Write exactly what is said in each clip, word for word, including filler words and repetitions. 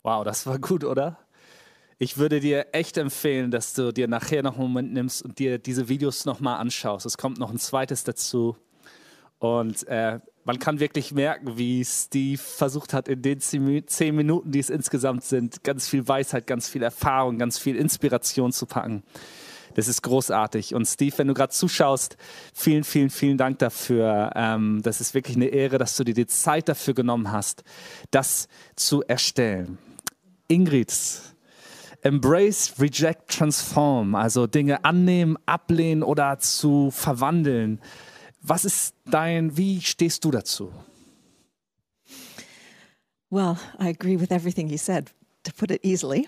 Wow, das war gut, oder? Ich würde dir echt empfehlen, dass du dir nachher noch einen Moment nimmst und dir diese Videos nochmal anschaust. Es kommt noch ein zweites dazu. Und äh, man kann wirklich merken, wie Steve versucht hat, in den zehn Minuten, die es insgesamt sind, ganz viel Weisheit, ganz viel Erfahrung, ganz viel Inspiration zu packen. Das ist großartig. Und Steve, wenn du gerade zuschaust, vielen, vielen, vielen Dank dafür. Ähm, das ist wirklich eine Ehre, dass du dir die Zeit dafür genommen hast, das zu erstellen. Ingrid, Embrace, Reject, Transform, also Dinge annehmen, ablehnen oder zu verwandeln. Was ist dein, wie stehst du dazu? Well, I agree with everything you said, to put it easily.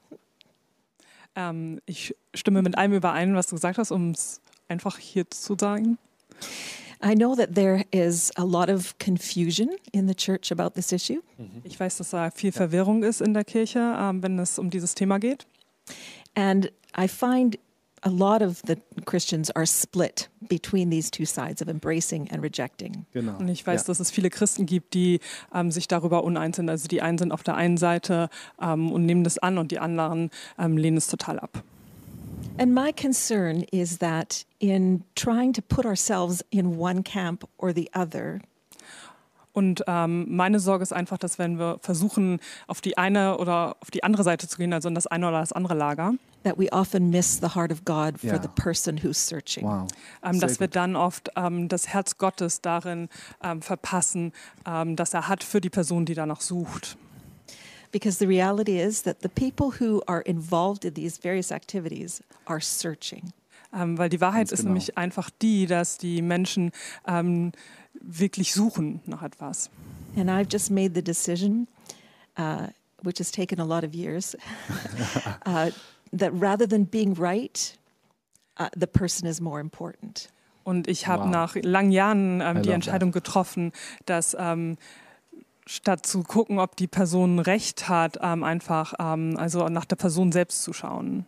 Ähm, ich stimme mit allem überein, was du gesagt hast, um es einfach hier zu sagen. I know that there is a lot of confusion in the church about this issue. Ich weiß, dass da viel Verwirrung ist in der Kirche, ähm, wenn es um dieses Thema geht. And I find a lot of the Christians are split between these two sides of embracing and rejecting. Genau. Und ich weiß, Ja. dass es viele Christen gibt, die ähm, sich darüber uneins sind. Also die einen sind auf der einen Seite ähm, und nehmen das an und die anderen ähm, lehnen es total ab. And my concern is that in trying to put ourselves in one camp or the other, Und ähm, meine Sorge ist einfach, dass wenn wir versuchen, auf die eine oder auf die andere Seite zu gehen, also in das eine oder das andere Lager, that we often miss the heart of God for Ja. the person who's searching. Wow. ähm, Sehr dass wir gut. dann oft ähm, das Herz Gottes darin ähm, verpassen, ähm, das er hat für die Person, die danach sucht. Because the reality is that the people who are involved in these various activities are searching. Ähm, weil die Wahrheit Ganz ist genau. nämlich einfach die, dass die Menschen ähm, wirklich suchen nach etwas. And I've just made the decision, uh, which has taken a lot of years, uh, that rather than being right, uh, the person is more important. Und ich habe Wow. nach langen Jahren I ähm, die love Entscheidung getroffen, dass ähm, statt zu gucken, ob die Person recht hat, ähm, einfach ähm, also nach der Person selbst zu schauen.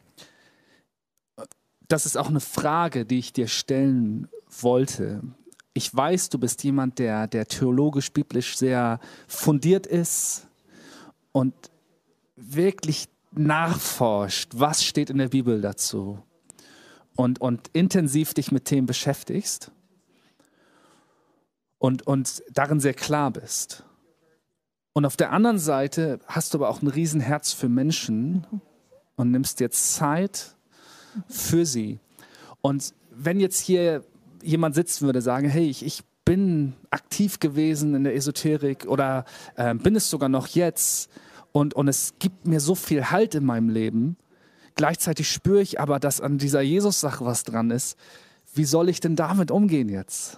Das ist auch eine Frage, die ich dir stellen wollte. Ich weiß, du bist jemand, der, der theologisch, biblisch sehr fundiert ist und wirklich nachforscht, was steht in der Bibel dazu und, und intensiv dich mit Themen beschäftigst und, und darin sehr klar bist. Und auf der anderen Seite hast du aber auch ein Riesenherz für Menschen und nimmst dir Zeit für sie. Und wenn jetzt hier jemand sitzen würde, sagen, hey, ich, ich bin aktiv gewesen in der Esoterik oder äh, bin es sogar noch jetzt und, und es gibt mir so viel Halt in meinem Leben, gleichzeitig spüre ich aber, dass an dieser Jesus-Sache was dran ist. Wie soll ich denn damit umgehen jetzt?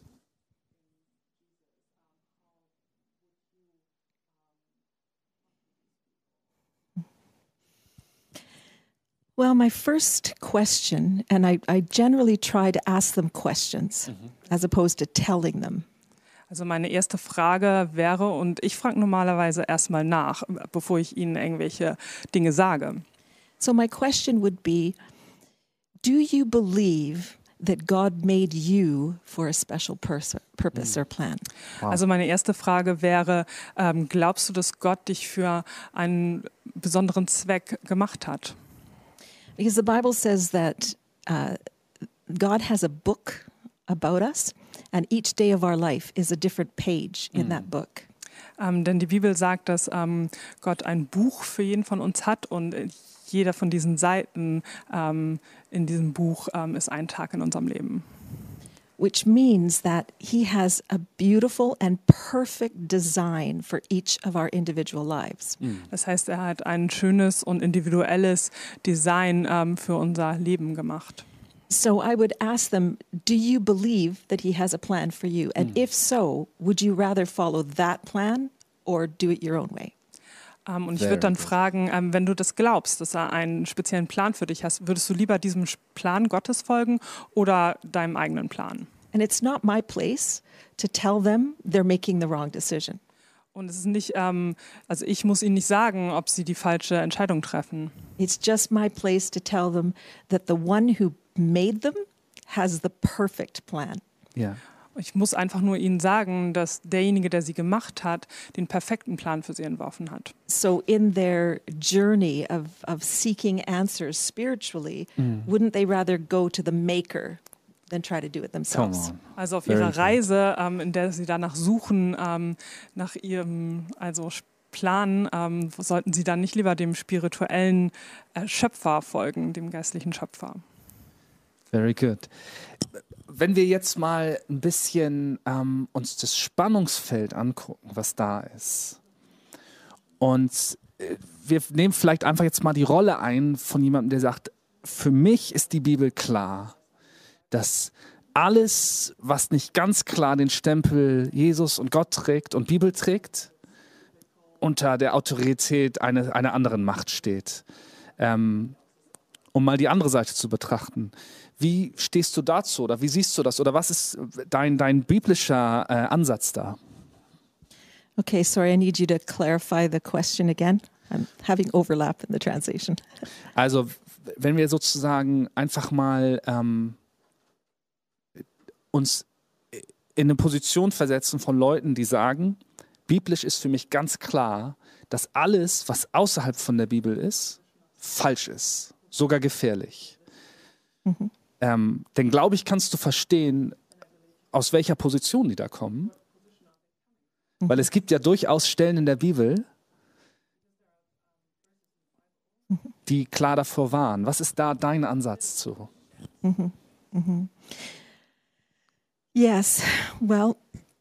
Well, my first question, and I, I generally try to ask them questions as opposed to telling them. Also meine erste Frage wäre, und ich frage normalerweise erstmal nach, bevor ich Ihnen irgendwelche Dinge sage. So my question would be, do you believe that God made you for a special pers- purpose or plan? Also meine erste Frage wäre, ähm, glaubst du, dass Gott dich für einen besonderen Zweck gemacht hat? Because the Bible says that uh, God has a book about us, and each day of our life is a different page in that book. Ähm, denn die Bibel sagt, dass ähm, Gott ein Buch für jeden von uns hat und jeder von diesen Seiten ähm, in diesem Buch ähm, ist ein Tag in unserem Leben. Which means that he has a beautiful and perfect design for each of our individual lives. Das heißt, er hat ein schönes und individuelles Design ähm, für unser Leben gemacht. So I would ask them, do you believe that he has a plan for you? And if so, would you rather follow that plan or do it your own way? Ähm, und ich Very würde dann good. fragen, ähm, wenn du das glaubst, dass er einen speziellen Plan für dich hast, würdest du lieber diesem Plan Gottes folgen oder deinem eigenen Plan? And it's not my place to tell them they're making the wrong decision. Und es ist nicht, ähm, also ich muss ihnen nicht sagen, ob sie die falsche Entscheidung treffen. It's just my place to tell them that the one who made them has the perfect plan. Ja. Ich muss einfach nur ihnen sagen, dass derjenige, der sie gemacht hat, den perfekten Plan für sie entworfen hat. So in their journey of, of seeking answers spiritually, wouldn't they rather go to the maker than try to do it Come themselves? on. Also auf Very ihrer good. Reise, ähm, in der sie danach suchen, ähm, nach ihrem also Plan, ähm, sollten sie dann nicht lieber dem spirituellen äh, Schöpfer folgen, dem geistlichen Schöpfer. Very good. Wenn wir jetzt mal ein bisschen ähm, uns das Spannungsfeld angucken, was da ist. Und äh, wir nehmen vielleicht einfach jetzt mal die Rolle ein von jemandem, der sagt, für mich ist die Bibel klar, dass alles, was nicht ganz klar den Stempel Jesus und Gott trägt und Bibel trägt, unter der Autorität eine, einer anderen Macht steht. Ähm, um mal die andere Seite zu betrachten. Wie stehst du dazu oder wie siehst du das oder was ist dein, dein biblischer äh, Ansatz da? Okay, sorry, I need you to clarify the question again. I'm having overlap in the translation. Also wenn wir sozusagen einfach mal ähm, uns in eine Position versetzen von Leuten, die sagen, biblisch ist für mich ganz klar, dass alles, was außerhalb von der Bibel ist, falsch ist, sogar gefährlich. Mhm. Ähm, denn glaube ich, kannst du verstehen, aus welcher Position die da kommen. Mhm. Weil es gibt ja durchaus Stellen in der Bibel, die klar davor waren. Was ist da dein Ansatz zu? Mhm. Mhm. Yes, well,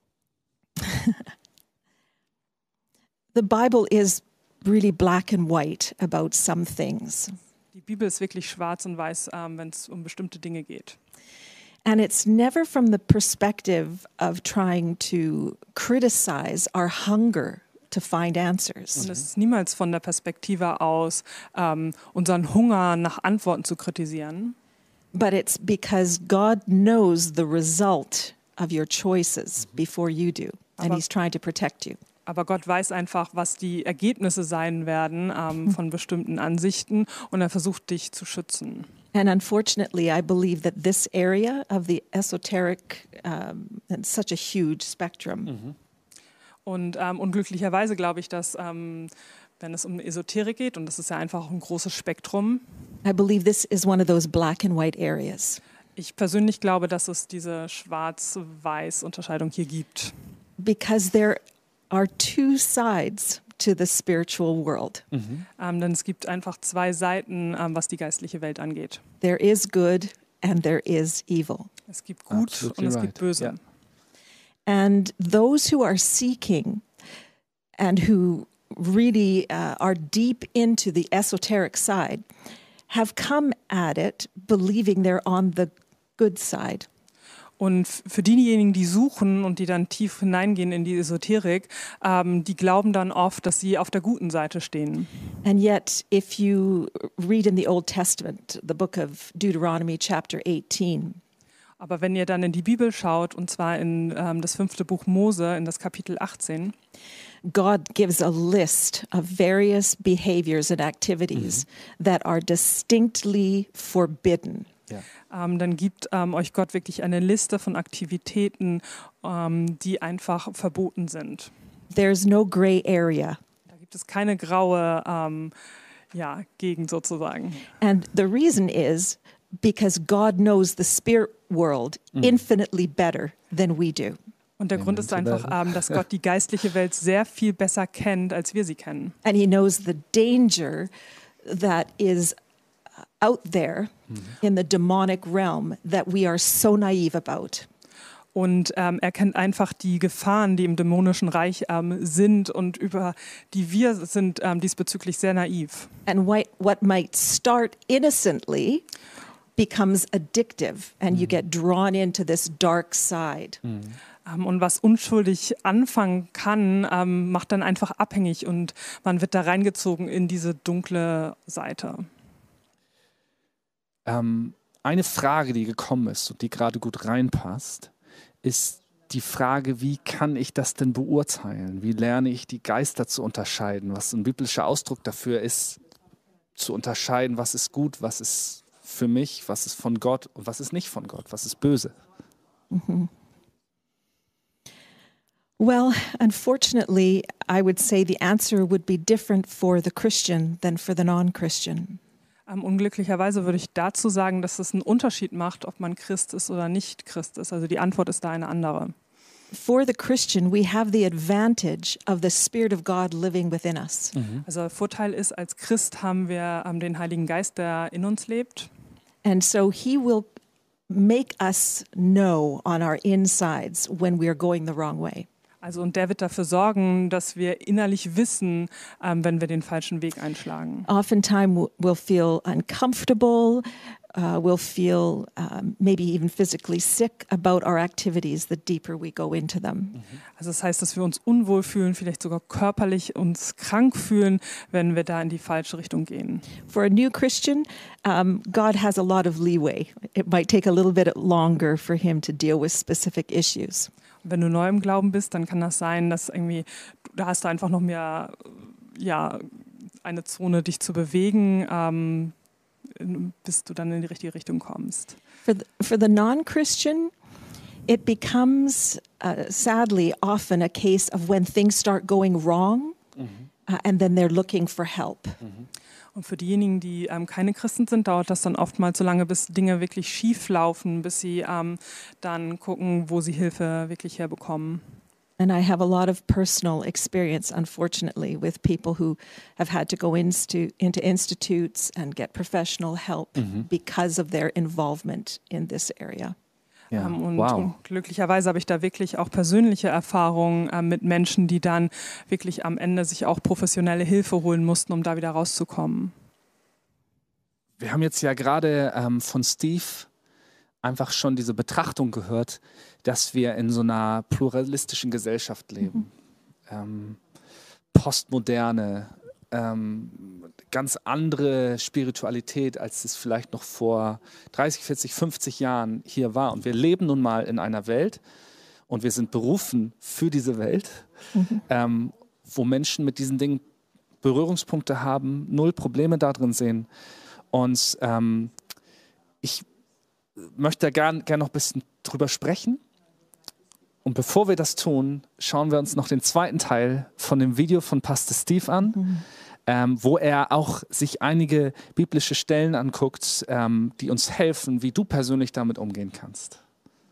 the Bible is really black and white about some things. Die Bibel ist wirklich schwarz und weiß, ähm, wenn es um bestimmte Dinge geht. And it's never from the perspective of trying to criticize our hunger to find answers. Und es ist niemals von der Perspektive aus, ähm, unseren Hunger nach Antworten zu kritisieren, But it's because God knows the result of your choices before you do. And Aber- He's trying to protect you. aber Gott weiß einfach, was die Ergebnisse sein werden ähm, von bestimmten Ansichten und er versucht, dich zu schützen. And unfortunately, I believe that this area of the esoteric, um, and such a huge spectrum, Und ähm, unglücklicherweise glaube ich, dass ähm, wenn es um Esoterik geht, und das ist ja einfach ein großes Spektrum, I believe this is one of those black and white areas. ich persönlich glaube, dass es diese Schwarz-Weiß-Unterscheidung hier gibt. Because there are two sides to the spiritual world. Ähm, denn es gibt einfach zwei Seiten, ähm, was die geistliche Welt angeht. There is good and there is evil. Es gibt gut Absolutely und es right. gibt böse. Ja. And those who are seeking and who really uh, are deep into the esoteric side have come at it believing they're on the good side. Und f- für diejenigen, die suchen und die dann tief hineingehen in die Esoterik, ähm, die glauben dann oft, dass sie auf der guten Seite stehen. And yet, if you read in the Old Testament, the book of Deuteronomy, chapter eighteen, Aber wenn ihr dann in die Bibel schaut, und zwar in ähm, das fünfte Buch Mose, in das Kapitel achtzehn, God gives a list of various behaviors and activities that are distinctly forbidden. Ja. ähm, dann gibt ähm, euch Gott wirklich eine Liste von Aktivitäten, ähm, die einfach verboten sind. There's no gray area. Da gibt es keine graue ähm, ja, Gegend sozusagen. And the reason is because God knows the spirit world infinitely better than we do. Und der Grund ist einfach, ähm, dass Gott die geistliche Welt sehr viel besser kennt, als wir sie kennen. And he knows the danger that is out there in the demonic realm that we are so naive about. Und ähm, er kennt einfach die Gefahren, die im dämonischen Reich ähm, sind und über die wir sind ähm, diesbezüglich sehr naiv. And what, what might start innocently becomes addictive, and you get drawn into this dark side. Ähm, und was unschuldig anfangen kann, ähm, macht dann einfach abhängig und man wird da reingezogen in diese dunkle Seite. Ähm, eine Frage, die gekommen ist und die gerade gut reinpasst, ist die Frage, wie kann ich das denn beurteilen? Wie lerne ich die Geister zu unterscheiden? Was ein biblischer Ausdruck dafür ist, zu unterscheiden, was ist gut, was ist für mich, was ist von Gott und was ist nicht von Gott, was ist böse. Well, unfortunately, I would say the answer would be different for the Christian than for the non-Christian. Ähm, unglücklicherweise würde ich dazu sagen, dass es einen Unterschied macht, ob man Christ ist oder nicht Christ ist. Also die Antwort ist da eine andere. For the Christian, we have the advantage of the Spirit of God living within us. Also der Vorteil ist, als Christ haben wir ähm, den Heiligen Geist, der in uns lebt. And so he will make us know on our insides when we are going the wrong way. Also und der wird dafür sorgen, dass wir innerlich wissen, ähm, wenn wir den falschen Weg einschlagen. Oftentimes we'll feel uncomfortable, uh, we'll feel um, maybe even physically sick about our activities the deeper we go into them. Also das heißt, dass wir uns unwohl fühlen, vielleicht sogar körperlich uns krank fühlen, wenn wir da in die falsche Richtung gehen. For a new Christian, um, God has a lot of leeway. It might take a little bit longer for him to deal with specific issues. Wenn du neu im Glauben bist, dann kann das sein, dass irgendwie, da hast du einfach noch mehr, ja, eine Zone, dich zu bewegen, ähm, bis du dann in die richtige Richtung kommst. For the, for the non-Christian, it becomes uh, sadly often a case of when things start going wrong, uh, and then they're looking for help. Und für diejenigen, die ähm, keine Christen sind, dauert das dann oftmals so lange, bis Dinge wirklich schief laufen, bis sie ähm, dann gucken, wo sie Hilfe wirklich herbekommen. And I have a lot of personal experience, unfortunately, with people who have had to go into, into institutes and get professional help because of their involvement in this area. Ja. Ähm, und, Wow. und glücklicherweise habe ich da wirklich auch persönliche Erfahrungen ähm, mit Menschen, die dann wirklich am Ende sich auch professionelle Hilfe holen mussten, um da wieder rauszukommen. Wir haben jetzt ja gerade ähm, von Steve einfach schon diese Betrachtung gehört, dass wir in so einer pluralistischen Gesellschaft leben. Ähm, postmoderne, ähm, ganz andere Spiritualität, als es vielleicht noch vor dreißig, vierzig, fünfzig Jahren hier war. Und wir leben nun mal in einer Welt und wir sind berufen für diese Welt, ähm, wo Menschen mit diesen Dingen Berührungspunkte haben, null Probleme da drin sehen. Und ähm, ich möchte da gerne gern noch ein bisschen drüber sprechen. Und bevor wir das tun, schauen wir uns noch den zweiten Teil von dem Video von Pastor Steve an, mhm. ähm, wo er auch sich einige biblische Stellen anguckt, ähm, die uns helfen, wie du persönlich damit umgehen kannst.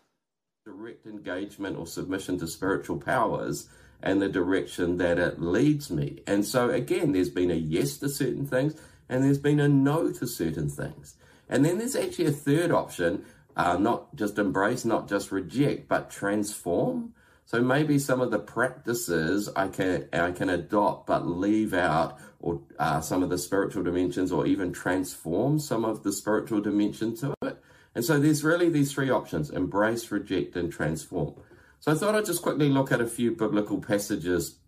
Direct engagement or submission to spiritual powers and the direction that it leads me. And so again, there's been a yes to certain things and there's been a no to certain things. And then there's actually a third option, uh, not just embrace, not just reject, but transform. So maybe some of the practices I can I can adopt, but leave out or uh, some of the spiritual dimensions, or even transform some of the spiritual dimension to it. And so there's really these three options: embrace, reject, and transform. So I thought I'd just quickly look at a few biblical passages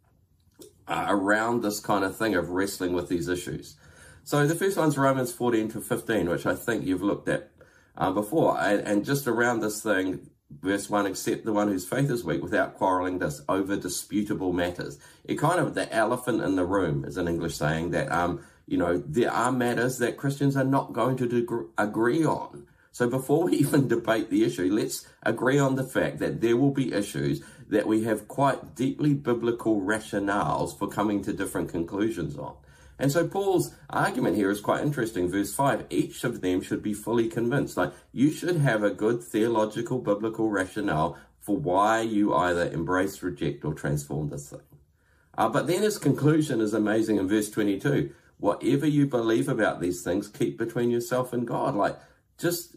uh, around this kind of thing of wrestling with these issues. So the first one's Romans fourteen to fifteen, which I think you've looked at uh, before. And, and just around this thing, verse one, accept the one whose faith is weak without quarreling this over disputable matters. It kind of, the elephant in the room is an English saying that, um, you know, there are matters that Christians are not going to deg- agree on. So before we even debate the issue, let's agree on the fact that there will be issues that we have quite deeply biblical rationales for coming to different conclusions on. And so Paul's argument here is quite interesting. Verse five, each of them should be fully convinced. Like, you should have a good theological, biblical rationale for why you either embrace, reject, or transform this thing. Uh, but then his conclusion is amazing in verse twenty-two. Whatever you believe about these things, keep between yourself and God. Like, just,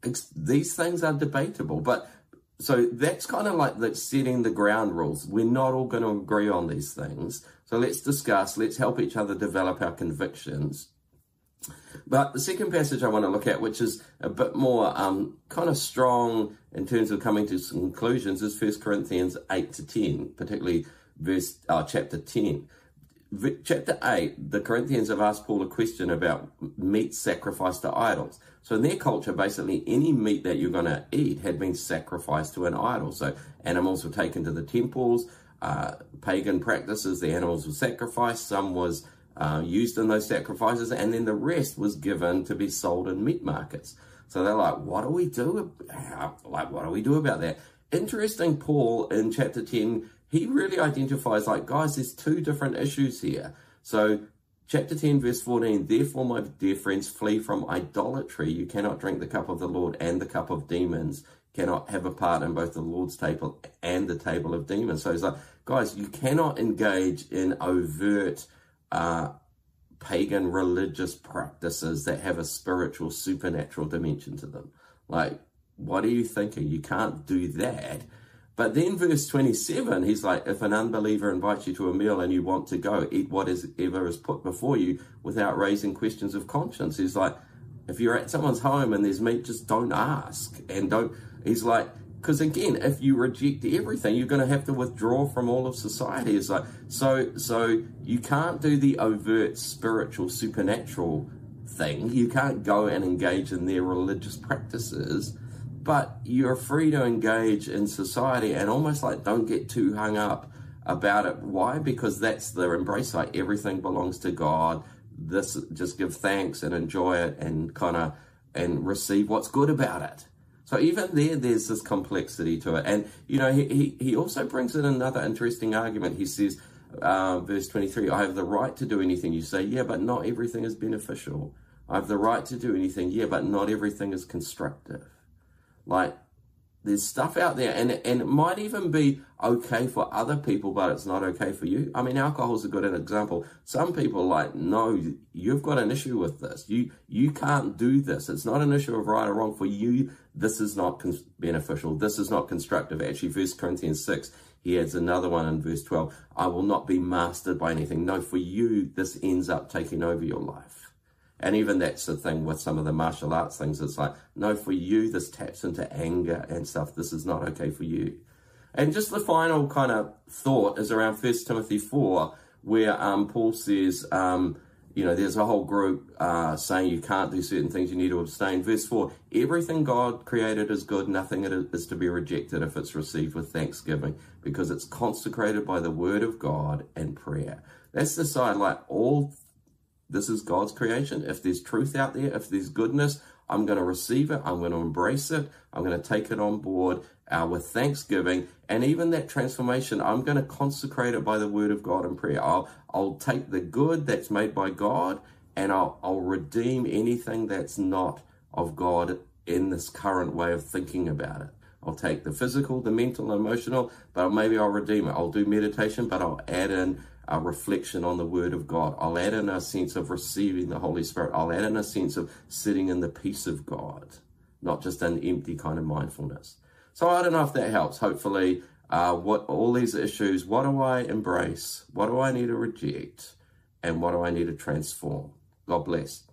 these things are debatable. But so that's kind of like the setting the ground rules. We're not all going to agree on these things. So let's discuss, let's help each other develop our convictions. But the second passage I want to look at, which is a bit more um, kind of strong in terms of coming to some conclusions, is First Corinthians eight to ten, particularly verse uh, chapter ten. V- chapter eight, the Corinthians have asked Paul a question about meat sacrificed to idols. So in their culture, basically any meat that you're going to eat had been sacrificed to an idol. So animals were taken to the temples. Uh, pagan practices, the animals were sacrificed, some was uh, used in those sacrifices, and then the rest was given to be sold in meat markets. So they're like, what do we do? Like, what do we do about that? Interesting, Paul in chapter ten, he really identifies like, guys, there's two different issues here. So chapter ten, verse fourteen, therefore, my dear friends, flee from idolatry. You cannot drink the cup of the Lord and the cup of demons, cannot have a part in both the Lord's table and the table of demons. So he's like, guys, you cannot engage in overt uh, pagan religious practices that have a spiritual, supernatural dimension to them. Like, what are you thinking? You can't do that. But then verse twenty-seven, he's like, if an unbeliever invites you to a meal and you want to go, eat whatever is put before you without raising questions of conscience. He's like, if you're at someone's home and there's meat, just don't ask. And don't, he's like, because again, if you reject everything, you're going to have to withdraw from all of society. It's like, so, so you can't do the overt spiritual, supernatural thing. You can't go and engage in their religious practices, but you're free to engage in society and almost like don't get too hung up about it. Why? Because that's the embrace, like everything belongs to God. This, just give thanks and enjoy it and kind of, and receive what's good about it. So even there, there's this complexity to it. And, you know, he, he, he also brings in another interesting argument. He says, uh, verse twenty-three, I have the right to do anything. You say, yeah, but not everything is beneficial. I have the right to do anything. Yeah, but not everything is constructive. Like, there's stuff out there, and, and it might even be okay for other people, but it's not okay for you. I mean, alcohol is a good example. Some people are like, no, you've got an issue with this. You you can't do this. It's not an issue of right or wrong. For you, this is not con- beneficial. This is not constructive. Actually, First Corinthians six, he adds another one in verse twelve. I will not be mastered by anything. No, for you, this ends up taking over your life. And even that's the thing with some of the martial arts things. It's like, no, for you, this taps into anger and stuff. This is not okay for you. And just the final kind of thought is around First Timothy four, where um, Paul says, um, you know, there's a whole group uh, saying you can't do certain things, you need to abstain. Verse four, everything God created is good. Nothing is to be rejected if it's received with thanksgiving, because it's consecrated by the word of God and prayer. That's the side, like all this is God's creation. If there's truth out there, if there's goodness, I'm going to receive it. I'm going to embrace it. I'm going to take it on board uh, with thanksgiving. And even that transformation, I'm going to consecrate it by the word of God and prayer. I'll, I'll take the good that's made by God, and I'll, I'll redeem anything that's not of God in this current way of thinking about it. I'll take the physical, the mental, emotional, but maybe I'll redeem it. I'll do meditation, but I'll add in a reflection on the word of God. I'll add in a sense of receiving the Holy Spirit. I'll add in a sense of sitting in the peace of God, not just an empty kind of mindfulness. So I don't know if that helps. Hopefully, uh, what all these issues, what do I embrace? What do I need to reject? And what do I need to transform? God bless.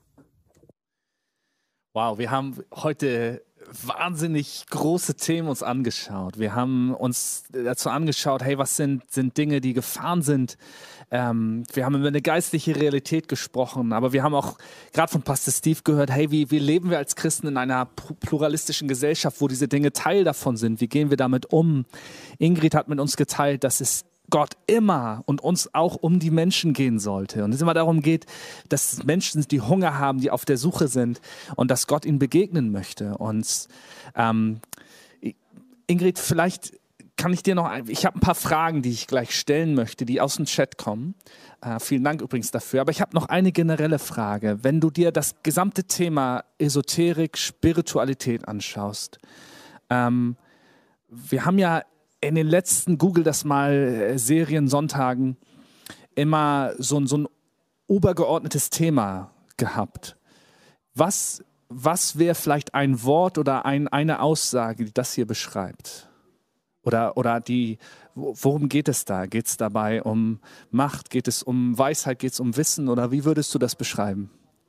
Wow, wir haben heute wahnsinnig große Themen uns angeschaut. Wir haben uns dazu angeschaut, hey, was sind, sind Dinge, die Gefahren sind. Ähm, wir haben über eine geistliche Realität gesprochen, aber wir haben auch gerade von Pastor Steve gehört, hey, wie, wie leben wir als Christen in einer pluralistischen Gesellschaft, wo diese Dinge Teil davon sind? Wie gehen wir damit um? Ingrid hat mit uns geteilt, dass es Gott immer und uns auch um die Menschen gehen sollte. Und es immer darum geht, dass Menschen, die Hunger haben, die auf der Suche sind und dass Gott ihnen begegnen möchte. Und ähm, Ingrid, vielleicht kann ich dir noch, ein, ich habe ein paar Fragen, die ich gleich stellen möchte, die aus dem Chat kommen. Äh, vielen Dank übrigens dafür. Aber ich habe noch eine generelle Frage. Wenn du dir das gesamte Thema Esoterik, Spiritualität anschaust, ähm, wir haben ja in den letzten, Google das mal, Serien-Sonntagen immer so, so ein obergeordnetes Thema gehabt. Was, was wäre vielleicht ein Wort oder ein, eine Aussage, die das hier beschreibt? Oder, oder die, worum geht es da? Geht es dabei um Macht? Geht es um Weisheit? Geht es um Wissen? Oder wie würdest du das beschreiben?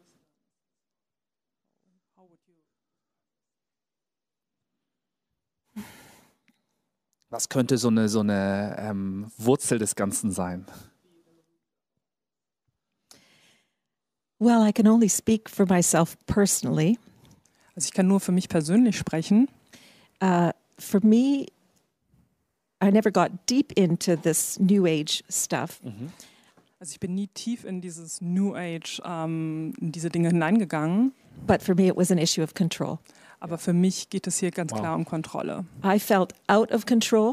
Was könnte so eine, so eine ähm, Wurzel des Ganzen sein? Well, I can only speak for myself personally. Also ich kann nur für mich persönlich sprechen. Uh, for me, I never got deep into this New Age stuff. Mhm. Also ich bin nie tief in dieses New Age, ähm, in diese Dinge hineingegangen. But for me, it was an issue of control. Aber für mich geht es hier ganz Wow. klar um Kontrolle. I felt out of control.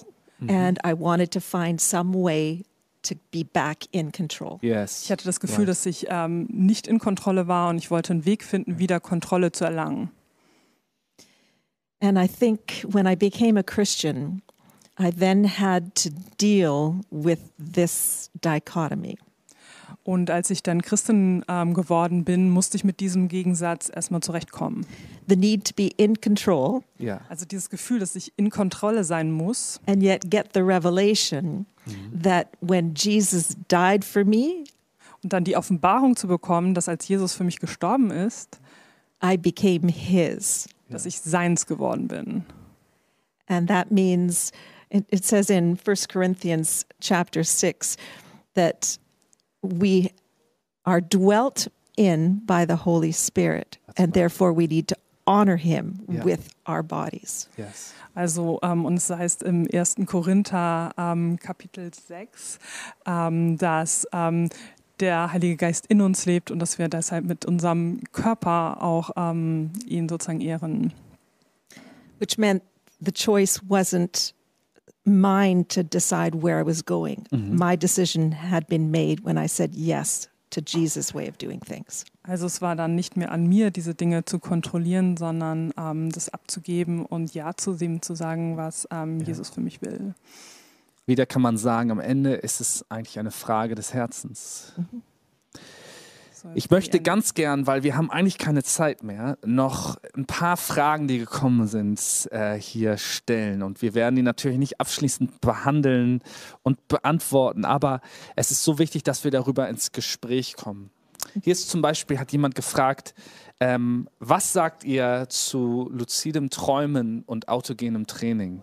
and I wanted to find some way to be back in control. Yes. Ich hatte das Gefühl, Right. dass ich ähm, nicht in Kontrolle war und ich wollte einen Weg finden, wieder Kontrolle zu erlangen. And I think when I became a Christian, I then had to deal with this dichotomy. Und als ich dann Christin ähm, geworden bin, musste ich mit diesem Gegensatz erstmal zurechtkommen. The need to be in control Ja. Also dieses Gefühl, dass ich in Kontrolle sein muss and yet get the revelation that when Jesus died for me, und dann die Offenbarung zu bekommen, dass als Jesus für mich gestorben ist, I became his. dass ich seins geworden bin. And that means, it, it says in First Corinthians chapter six that we are dwelt in by the Holy Spirit, and therefore we need to honor him Yeah. with our bodies. Yes. Also, ähm, und es heißt im ersten Korinther ähm, Kapitel sechs, ähm, dass ähm, der Heilige Geist in uns lebt und dass wir deshalb mit unserem Körper auch ähm, ihn sozusagen ehren. Which meant the choice wasn't mine to decide where I was going. My decision had been made when I said yes to Jesus' way of doing things. Also es war dann nicht mehr an mir, diese Dinge zu kontrollieren, sondern ähm, das abzugeben und Ja zu dem zu sagen, was ähm, Jesus für mich will. Wieder kann man sagen, am Ende ist es eigentlich eine Frage des Herzens. So, Ich jetzt möchte die ganz gern, weil wir haben eigentlich keine Zeit mehr, noch ein paar Fragen, die gekommen sind, äh, hier stellen. Und wir werden die natürlich nicht abschließend behandeln und beantworten, aber es ist so wichtig, dass wir darüber ins Gespräch kommen. Hier ist zum Beispiel, hat jemand gefragt, ähm, was sagt ihr zu luzidem Träumen und autogenem Training?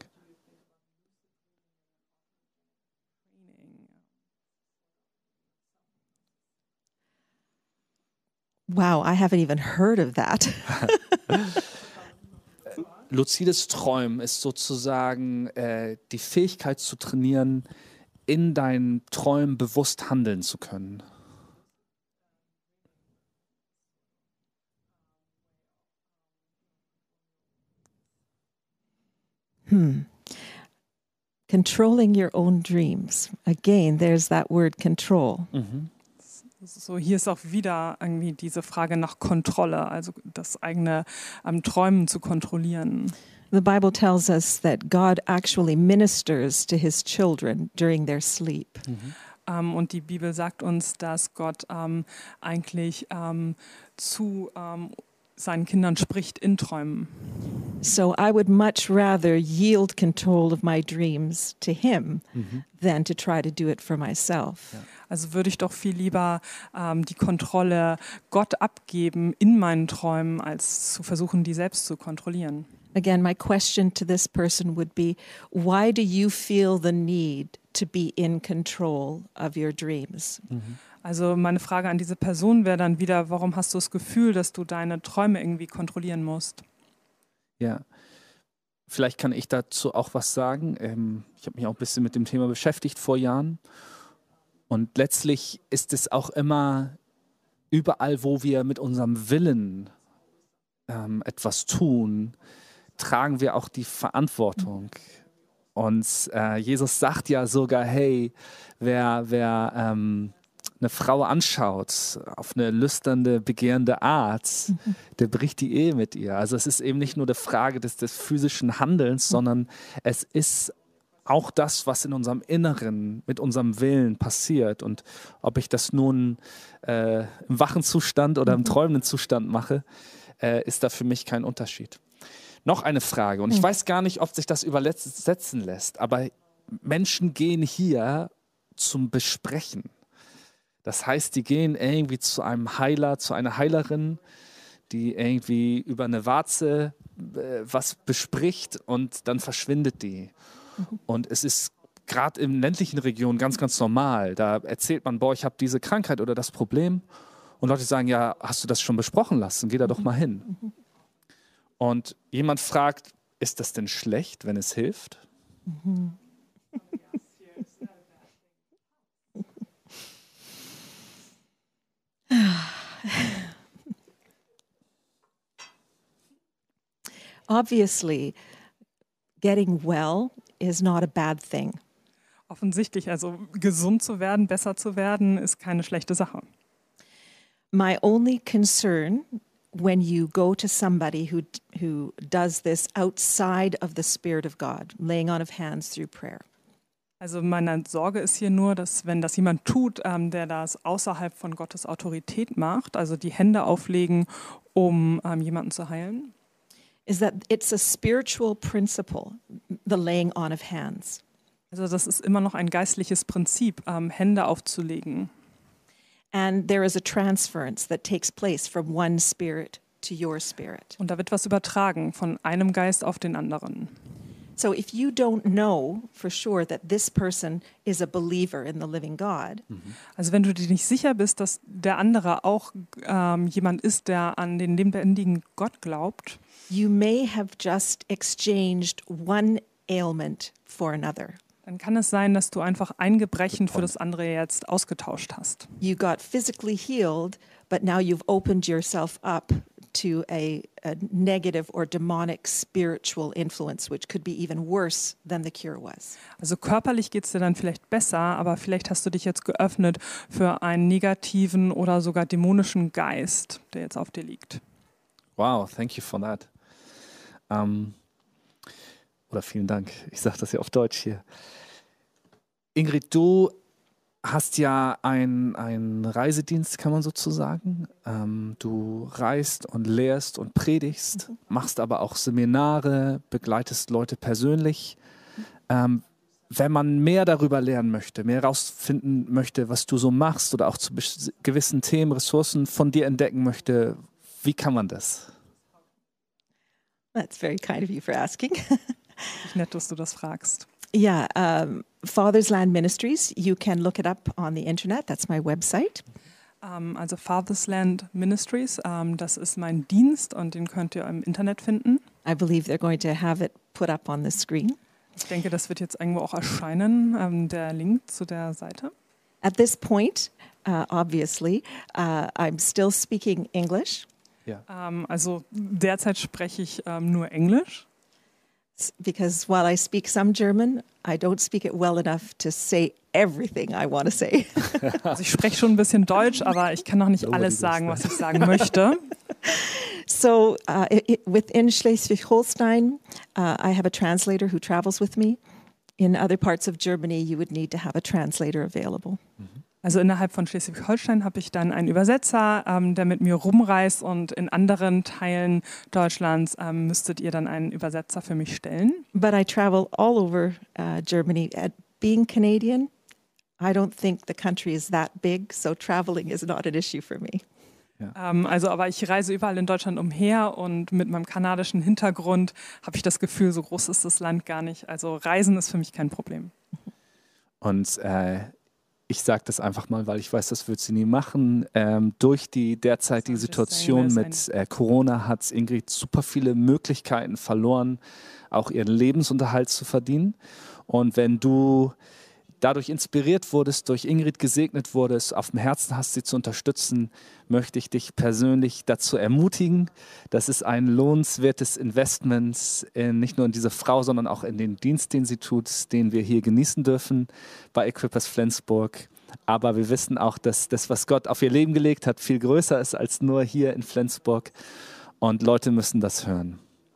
Wow, I haven't even heard of that. Luzides Träumen ist sozusagen äh, die Fähigkeit zu trainieren, in deinen Träumen bewusst handeln zu können. Hmm. Controlling your own dreams. Again, there's that word control. So, hier ist auch wieder irgendwie diese Frage nach Kontrolle, also das eigene ähm, Träumen zu kontrollieren. The Bible tells us that God actually ministers to his children during their sleep. Ähm, und die Bibel sagt uns, dass Gott ähm, eigentlich ähm, zu ähm, seinen Kindern spricht in Träumen. So I would much rather yield control of my dreams to him than to try to do it for myself. Also würde ich doch viel lieber ähm, die Kontrolle Gott abgeben in meinen Träumen, als zu versuchen, die selbst zu kontrollieren. Again, my question to this person would be, why do you feel the need to be in control of your dreams? Also meine Frage an diese Person wäre dann wieder, warum hast du das Gefühl, dass du deine Träume irgendwie kontrollieren musst? Ja, vielleicht kann ich dazu auch was sagen. Ähm, ich habe mich auch ein bisschen mit dem Thema beschäftigt vor Jahren. Und letztlich ist es auch immer überall, wo wir mit unserem Willen ähm, etwas tun, tragen wir auch die Verantwortung. Und äh, Jesus sagt ja sogar, hey, wer, wer ähm, eine Frau anschaut auf eine lüsternde, begehrende Art, der bricht die Ehe mit ihr. Also es ist eben nicht nur eine Frage des, des physischen Handelns, sondern es ist auch das, was in unserem Inneren, mit unserem Willen passiert. Und ob ich das nun äh, im wachen Zustand oder im träumenden Zustand mache, äh, ist da für mich kein Unterschied. Noch eine Frage, und ich weiß gar nicht, ob sich das übersetzen lässt, aber Menschen gehen hier zum Besprechen. Das heißt, die gehen irgendwie zu einem Heiler, zu einer Heilerin, die irgendwie über eine Warze äh, was bespricht und dann verschwindet die. Und es ist gerade in ländlichen Regionen ganz, ganz normal. Da erzählt man, boah, ich habe diese Krankheit oder das Problem. Und Leute sagen, ja, hast du das schon besprochen lassen? Geh da doch mal hin. Und jemand fragt, ist das denn schlecht, wenn es hilft? Obviously, getting well is not a bad thing. Offensichtlich, also gesund zu werden, besser zu werden, ist keine schlechte Sache. My only concern when you go to somebody who who does this outside of the Spirit of God, laying on of hands through prayer, Also meine Sorge ist hier nur, dass wenn das jemand tut, ähm, der das außerhalb von Gottes Autorität macht, also die Hände auflegen, um ähm, jemanden zu heilen, is that it's a spiritual principle, the laying on of hands. also das ist immer noch ein geistliches Prinzip, ähm, Hände aufzulegen. And there is a transference that takes place from one spirit to your spirit. Und da wird was übertragen von einem Geist auf den anderen. So if you don't know for sure that this person is a believer in the living God, Also wenn du dir nicht sicher bist, dass der andere auch ähm, jemand ist, der an den lebendigen Gott glaubt, you may have just exchanged one ailment for another. dann kann es sein, dass du einfach ein Gebrechen für das andere jetzt ausgetauscht hast. You got physically healed, but now you've opened yourself up to a, a negative or demonic spiritual influence, which could be even worse than the cure was. Also körperlich geht es dir dann vielleicht besser, aber vielleicht hast du dich jetzt geöffnet für einen negativen oder sogar dämonischen Geist, der jetzt auf dir liegt. Wow, thank you for that. Ähm, oder vielen Dank. Ich sage das ja auf Deutsch hier. Ingrid, du hast ja einen Reisedienst, kann man sozusagen. Ähm, du reist und lehrst und predigst, mhm. machst aber auch Seminare, begleitest Leute persönlich. Ähm, wenn man mehr darüber lernen möchte, mehr herausfinden möchte, was du so machst oder auch zu gewissen Themen, Ressourcen von dir entdecken möchte, wie kann man das? That's very kind of you for asking. Wie nett, dass du das fragst. Yeah, um, Father's Land Ministries, you can look it up on the internet. That's my website. Um, also Father's Land Ministries, um, das ist mein Dienst und den könnt ihr im Internet finden. I believe they're going to have it put up on the screen. Ich denke, das wird jetzt irgendwo auch erscheinen, um, der Link zu der Seite. At this point, uh, obviously, uh, I'm still speaking English. Ja. Um, also derzeit spreche ich um, nur Englisch. Because while I speak some German, I don't speak it well enough to say everything I want to say. Also ich spreche schon ein bisschen Deutsch, aber ich kann noch nicht alles sagen, was ich sagen möchte. So uh, it, within Schleswig-Holstein, uh, I have a translator who travels with me. In other parts of Germany, you would need to have a translator available. Also innerhalb von Schleswig-Holstein habe ich dann einen Übersetzer, ähm, der mit mir rumreist, und in anderen Teilen Deutschlands ähm, müsstet ihr dann einen Übersetzer für mich stellen. But I travel all over uh, Germany. At being Canadian, I don't think the country is that big, so traveling is not an issue for me. Ja. Ähm, also, aber ich reise überall in Deutschland umher, und mit meinem kanadischen Hintergrund habe ich das Gefühl, so groß ist das Land gar nicht. Also Reisen ist für mich kein Problem. Und äh, ich sage das einfach mal, weil ich weiß, das wird sie nie machen. Ähm, durch die derzeitige Situation mit äh, Corona hat Ingrid super viele Möglichkeiten verloren, auch ihren Lebensunterhalt zu verdienen. Und wenn du dadurch inspiriert wurdest, durch Ingrid gesegnet wurdest, auf dem Herzen hast, sie zu unterstützen, möchte ich dich persönlich dazu ermutigen. Das ist ein lohnenswertes Investment, in, nicht nur in diese Frau, sondern auch in den Dienst, den sie tut, den wir hier genießen dürfen bei Equippers Flensburg. Aber wir wissen auch, dass das, was Gott auf ihr Leben gelegt hat, viel größer ist als nur hier in Flensburg. Und Leute müssen das hören.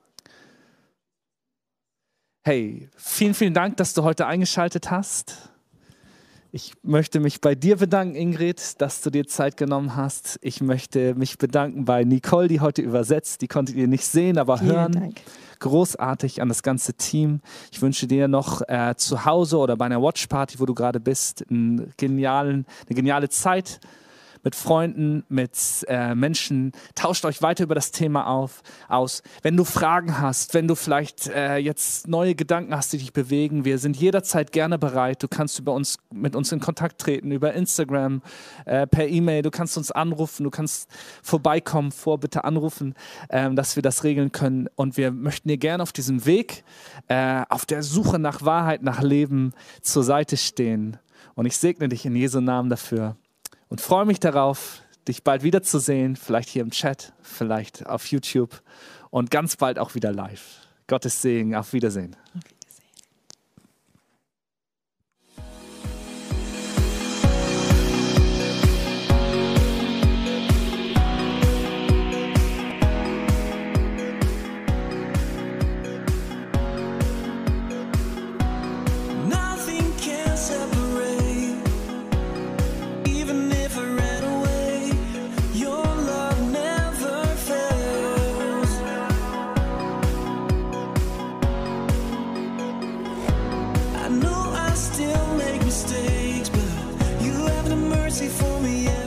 Hey, vielen, vielen Dank, dass du heute eingeschaltet hast. Ich möchte mich bei dir bedanken, Ingrid, dass du dir Zeit genommen hast. Ich möchte mich bedanken bei Nicole, die heute übersetzt. Die konntet ihr nicht sehen, aber Vielen hören. Dank. Großartig an das ganze Team. Ich wünsche dir noch äh, zu Hause oder bei einer Watchparty, wo du gerade bist, einen genialen, eine geniale Zeit mit Freunden, mit äh, Menschen. Tauscht euch weiter über das Thema auf, aus. Wenn du Fragen hast, wenn du vielleicht äh, jetzt neue Gedanken hast, die dich bewegen, wir sind jederzeit gerne bereit. Du kannst über uns, mit uns in Kontakt treten, über Instagram, äh, per E-Mail. Du kannst uns anrufen, du kannst vorbeikommen, vor bitte anrufen, ähm, dass wir das regeln können. Und wir möchten dir gerne auf diesem Weg, äh, auf der Suche nach Wahrheit, nach Leben zur Seite stehen. Und ich segne dich in Jesu Namen dafür. Und freue mich darauf, dich bald wiederzusehen, vielleicht hier im Chat, vielleicht auf YouTube und ganz bald auch wieder live. Gottes Segen, auf Wiedersehen. Auf Wiedersehen. I know I still make mistakes, but you have the mercy for me.